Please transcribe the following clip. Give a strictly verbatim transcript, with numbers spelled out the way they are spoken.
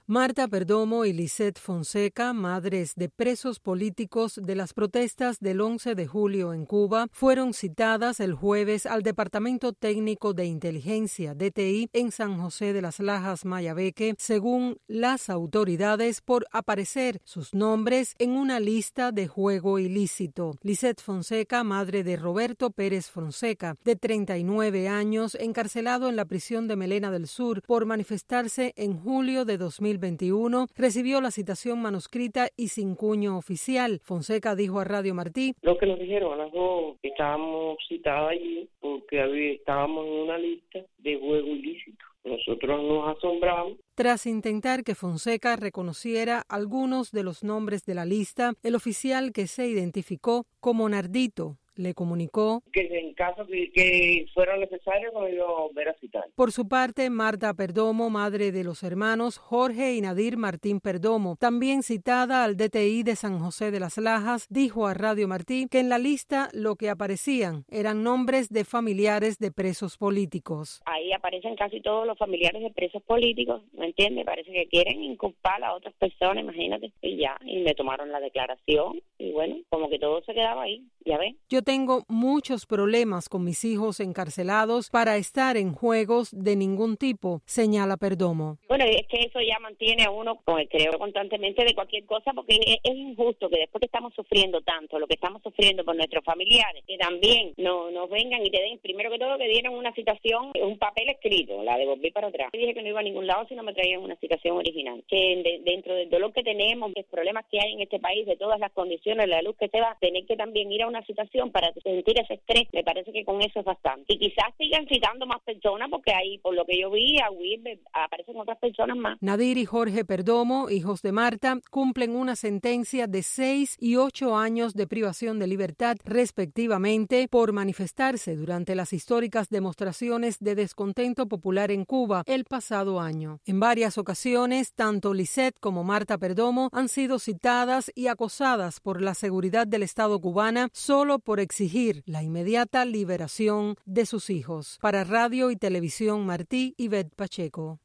Marta Perdomo y Lisette Fonseca, madres de presos políticos de las protestas del once de julio en Cuba, fueron citadas el jueves al Departamento Técnico de Inteligencia, D T I, en San José de las Lajas, Mayabeque, según las autoridades, por aparecer sus nombres en una lista de juego ilícito. Lisette Fonseca, madre de Roberto Pérez Fonseca, de treinta y nueve años, encarcelado en la prisión de Melena del Sur por manifestarse en julio de dos mil veintiuno, recibió la citación manuscrita y sin cuño oficial. Fonseca dijo a Radio Martí: Lo que nos dijeron a las dos, que estábamos citadas allí porque había, estábamos en una lista de juego ilícito. Nosotros nos asombramos. Tras intentar que Fonseca reconociera algunos de los nombres de la lista, el oficial, que se identificó como Nardito, le comunicó que en caso de que fuera necesario nos iba a volver a citar. Por su parte, Marta Perdomo, madre de los hermanos Jorge y Nadir Martín Perdomo, también citada al D T I de San José de las Lajas, dijo a Radio Martí que en la lista lo que aparecían eran nombres de familiares de presos políticos. Ahí aparecen casi todos los familiares de presos políticos, ¿me entiendes? Parece que quieren inculpar a otras personas, imagínate, y ya, y me tomaron la declaración, y bueno, como que todo se quedaba ahí, ya ves. Yo tengo muchos problemas con mis hijos encarcelados para estar en juegos de ningún tipo, señala Perdomo. Bueno, es que eso ya mantiene a uno con el creo constantemente de cualquier cosa, porque es, es injusto que después que estamos sufriendo tanto, lo que estamos sufriendo por nuestros familiares, que también no, nos vengan y te den, primero que todo, que dieran una citación, un papel escrito, la devolví para atrás. Dije que no iba a ningún lado si no me traían una citación original. Que de, dentro del dolor que tenemos, los problemas que hay en este país, de todas las condiciones, la luz que se va, tener que también ir a una citación para sentir ese estrés, me parece que con eso es bastante. Y quizás sigan citando más personas, porque ahí, por lo que yo vi, a Wilber aparecen otras personas más. Nadir y Jorge Perdomo, hijos de Marta, cumplen una sentencia de seis y ocho años de privación de libertad, respectivamente, por manifestarse durante las históricas demostraciones de descontento popular en Cuba el pasado año. En varias ocasiones, tanto Lisette como Marta Perdomo han sido citadas y acosadas por la seguridad del Estado cubana solo por exigir la inmediata liberación de sus hijos. Para Radio y Televisión Martí, Ivette Pacheco.